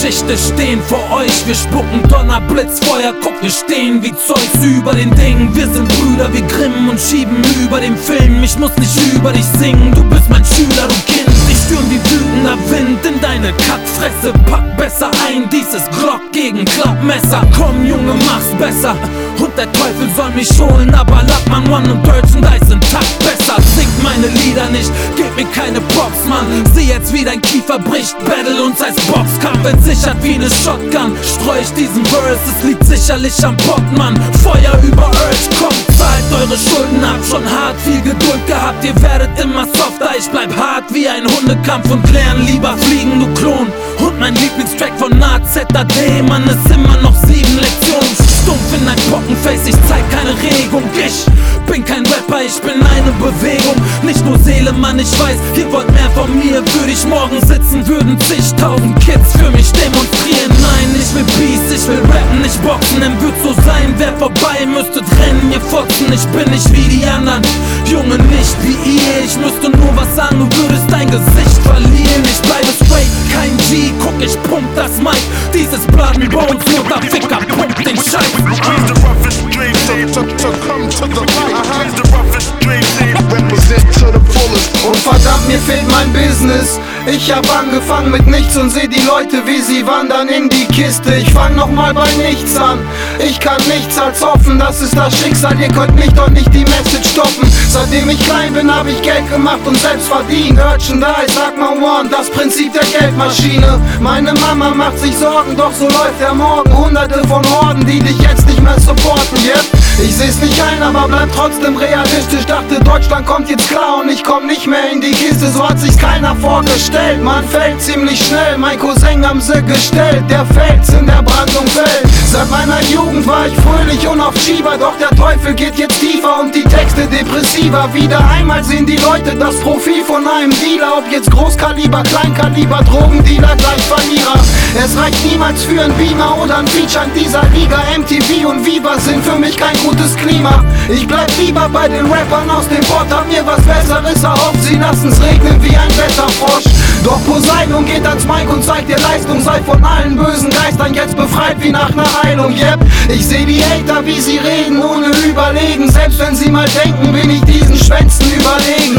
Geschichte stehen vor euch. Wir spucken Donner, Blitz, Feuer, guck, wir stehen wie Zeugs über den Dingen. Wir sind Brüder, wir grimmen und schieben über den Film. Ich muss nicht über dich singen, du bist mein Schüler, du Kind. Ich spüren wie wütender Wind in deine Kackfresse. Pack besser ein, dieses Glock gegen Klappmesser. Komm Junge, mach's besser. Und der Teufel soll mich holen, aber Lackmann One und Merchandise sind Takt besser. Sing meine Lieder nicht, gib mir keine Props, Mann. Sieh jetzt wie dein Kiefer bricht, battle uns als Boxkampf. Entsichert wie ne Shotgun, streu ich diesen Verse, es liegt sicherlich am Pottmann. Feuer über Urge, kommt, zahlt eure Schulden ab. Schon hart, viel Geduld gehabt, ihr werdet immer softer. Ich bleib hart wie ein Hundekampf und klären lieber fliegen, du Klon. Und mein Lieblingstrack von AZAD, Mann, ist immer noch 7 Lektionen. Stumpf in ein Pockenface, ich zeig keine Regung. Ich bin kein Rapper, ich bin eine Bewegung. Nicht nur Seele, Mann, ich weiß, ihr wollt mehr von mir. Würde ich morgen sitzen, würden zigtausend Kids für mich demonstrieren. Nein, ich will Peace, ich will rappen, nicht boxen. Dann wird so sein, wer vorbei, müsstet rennen, ihr Fotzen. Ich bin nicht wie die anderen, Junge, nicht wie ihr. Ich müsste nur was sagen, du würdest dein Gesicht verlieren. Ich bleibe straight, kein G, guck, ich pump das Mic. Dieses Blood and Bones, nur der Ficker pumpt den Scheiß. He's the roughest dream, so come to the light. He's the roughest dream, represent to the fullest. Und verdammt, mir fehlt mein Business. Ich hab angefangen mit nichts und seh die Leute, wie sie wandern in die Kiste. Ich fang nochmal bei nichts an. Ich kann nichts als hoffen, das ist das Schicksal. Ihr könnt mich doch nicht die Message stoppen. Seitdem ich klein bin, hab ich Geld gemacht und selbst verdient. Merchandise, sag mal One, das Prinzip der Geldmaschine. Meine Mama macht sich Sorgen, doch so läuft der Morgen. Hunderte von Horden, die dich jetzt nicht mehr supporten, yep. Ich seh's nicht ein, aber bleib trotzdem realistisch. Dachte, Deutschland kommt jetzt klar und ich komm nicht mehr in die Kiste. So hat sich's keiner vorgestellt, man fällt ziemlich schnell. Mein Cousin haben sie gestellt, der Fels in der Brandung fällt. Seit meiner Jugend war ich fröhlich und auf Schieber. Doch der Teufel geht jetzt tiefer und die Texte depressiver. Wieder einmal sehen die Leute das Profil von einem Dealer. Ob jetzt Großkaliber, Kleinkaliber, Drogendealer, gleich Verlierer. Es reicht niemals für ein Beamer oder ein Feature in dieser Liga. MTV und Viva sind für mich kein gutes Klima. Ich bleib lieber bei den Rappern aus dem Pott, hab mir was Besseres erhofft. Sie lassen's regnen wie ein Wetterfrosch. Doch Poseidon geht ans Mic und zeigt dir Leistung. Seid von allen bösen Geistern jetzt befreit wie nach ner Heilung, yep. Ich seh die Hater, wie sie reden, ohne überlegen. Selbst wenn sie mal denken, bin ich diesen Schwänzen überlegen.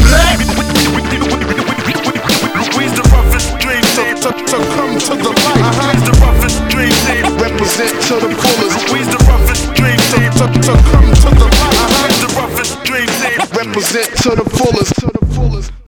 He's the roughest dream, so come to the light. He's the roughest dream, represent to the fullest. He's the roughest dream, so come to the light. He's the roughest dream, represent to the fullest.